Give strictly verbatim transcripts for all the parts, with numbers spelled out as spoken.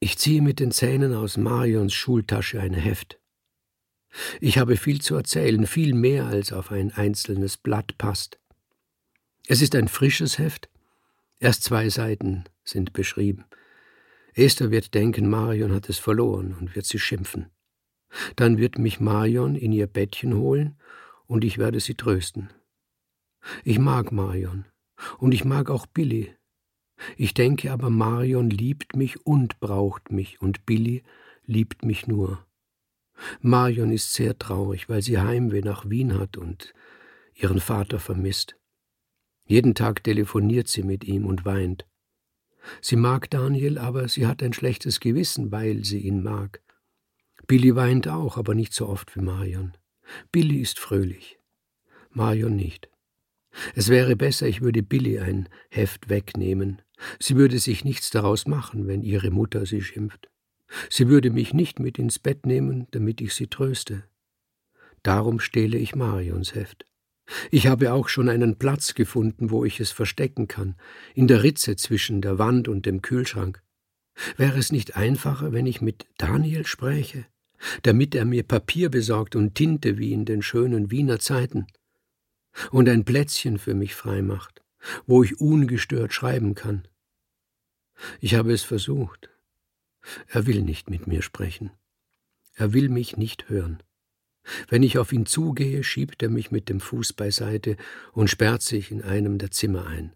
Ich ziehe mit den Zähnen aus Marions Schultasche ein Heft. Ich habe viel zu erzählen, viel mehr als auf ein einzelnes Blatt passt. Es ist ein frisches Heft. Erst zwei Seiten sind beschrieben. Esther wird denken, Marion hat es verloren und wird sie schimpfen. Dann wird mich Marion in ihr Bettchen holen und ich werde sie trösten. Ich mag Marion und ich mag auch Billy. Ich denke aber, Marion liebt mich und braucht mich und Billy liebt mich nur. Marion ist sehr traurig, weil sie Heimweh nach Wien hat und ihren Vater vermisst. Jeden Tag telefoniert sie mit ihm und weint. Sie mag Daniel, aber sie hat ein schlechtes Gewissen, weil sie ihn mag. Billy weint auch, aber nicht so oft wie Marion. Billy ist fröhlich, Marion nicht. Es wäre besser, ich würde Billy ein Heft wegnehmen. Sie würde sich nichts daraus machen, wenn ihre Mutter sie schimpft. Sie würde mich nicht mit ins Bett nehmen, damit ich sie tröste. Darum stehle ich Marions Heft. Ich habe auch schon einen Platz gefunden, wo ich es verstecken kann, in der Ritze zwischen der Wand und dem Kühlschrank. Wäre es nicht einfacher, wenn ich mit Daniel spräche, damit er mir Papier besorgt und Tinte wie in den schönen Wiener Zeiten und ein Plätzchen für mich freimacht, wo ich ungestört schreiben kann? Ich habe es versucht. Er will nicht mit mir sprechen. Er will mich nicht hören. Wenn ich auf ihn zugehe, schiebt er mich mit dem Fuß beiseite und sperrt sich in einem der Zimmer ein.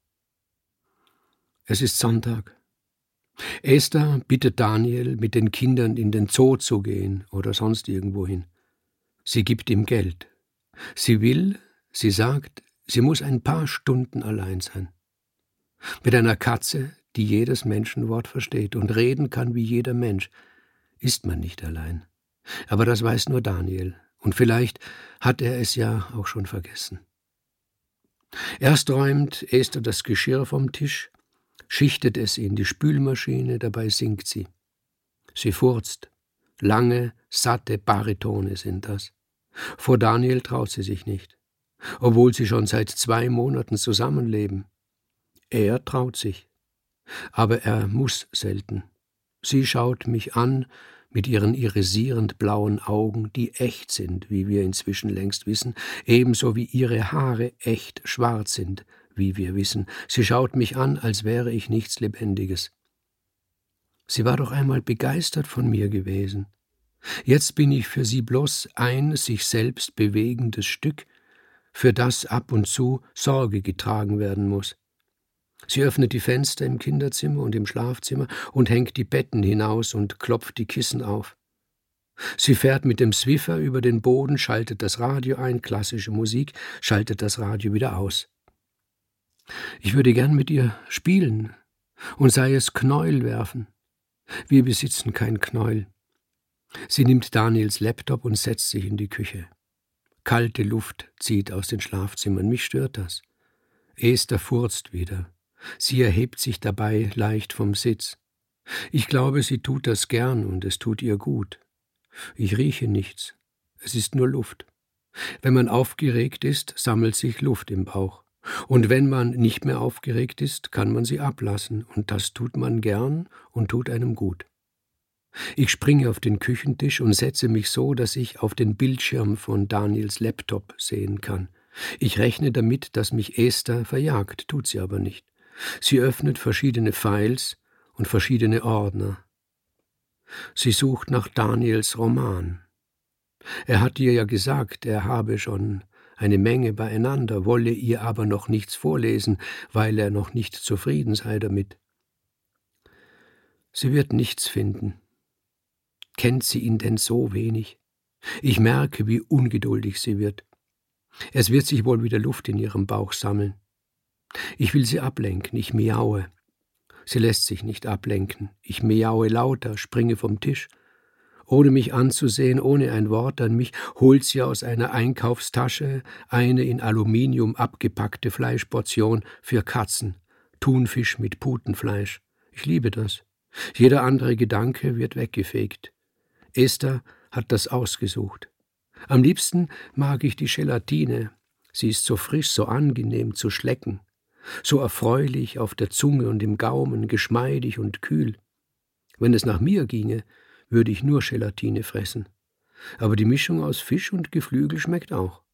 Es ist Sonntag. Esther bittet Daniel, mit den Kindern in den Zoo zu gehen oder sonst irgendwohin. Sie gibt ihm Geld. Sie will, sie sagt, sie muss ein paar Stunden allein sein. Mit einer Katze, die jedes Menschenwort versteht und reden kann wie jeder Mensch, ist man nicht allein. Aber das weiß nur Daniel, und vielleicht hat er es ja auch schon vergessen. Erst räumt Esther das Geschirr vom Tisch, schichtet es in die Spülmaschine, dabei singt sie. Sie furzt. Lange, satte Baritone sind das. Vor Daniel traut sie sich nicht, obwohl sie schon seit zwei Monaten zusammenleben. Er traut sich, aber er muss selten. Sie schaut mich an mit ihren irisierend blauen Augen, die echt sind, wie wir inzwischen längst wissen, ebenso wie ihre Haare echt schwarz sind, wie wir wissen. Sie schaut mich an, als wäre ich nichts Lebendiges. Sie war doch einmal begeistert von mir gewesen. Jetzt bin ich für sie bloß ein sich selbst bewegendes Stück, für das ab und zu Sorge getragen werden muss. Sie öffnet die Fenster im Kinderzimmer und im Schlafzimmer und hängt die Betten hinaus und klopft die Kissen auf. Sie fährt mit dem Swiffer über den Boden, schaltet das Radio ein, klassische Musik, schaltet das Radio wieder aus. Ich würde gern mit ihr spielen und sei es Knäuel werfen. Wir besitzen kein Knäuel. Sie nimmt Daniels Laptop und setzt sich in die Küche. Kalte Luft zieht aus den Schlafzimmern. Mich stört das. Esther furzt wieder. Sie erhebt sich dabei leicht vom Sitz. Ich glaube, sie tut das gern und es tut ihr gut. Ich rieche nichts. Es ist nur Luft. Wenn man aufgeregt ist, sammelt sich Luft im Bauch. Und wenn man nicht mehr aufgeregt ist, kann man sie ablassen. Und das tut man gern und tut einem gut. Ich springe auf den Küchentisch und setze mich so, dass ich auf den Bildschirm von Daniels Laptop sehen kann. Ich rechne damit, dass mich Esther verjagt, tut sie aber nicht. Sie öffnet verschiedene Files und verschiedene Ordner. Sie sucht nach Daniels Roman. Er hat ihr ja gesagt, er habe schon eine Menge beieinander, wolle ihr aber noch nichts vorlesen, weil er noch nicht zufrieden sei damit. Sie wird nichts finden. Kennt sie ihn denn so wenig? Ich merke, wie ungeduldig sie wird. Es wird sich wohl wieder Luft in ihrem Bauch sammeln. Ich will sie ablenken, ich miaue. Sie lässt sich nicht ablenken. Ich miaue lauter, springe vom Tisch. Ohne mich anzusehen, ohne ein Wort an mich, holt sie aus einer Einkaufstasche eine in Aluminium abgepackte Fleischportion für Katzen, Thunfisch mit Putenfleisch. Ich liebe das. Jeder andere Gedanke wird weggefegt. Esther hat das ausgesucht. Am liebsten mag ich die Gelatine. Sie ist so frisch, so angenehm zu schlecken, so erfreulich auf der Zunge und im Gaumen, geschmeidig und kühl. Wenn es nach mir ginge, würde ich nur Gelatine fressen. Aber die Mischung aus Fisch und Geflügel schmeckt auch.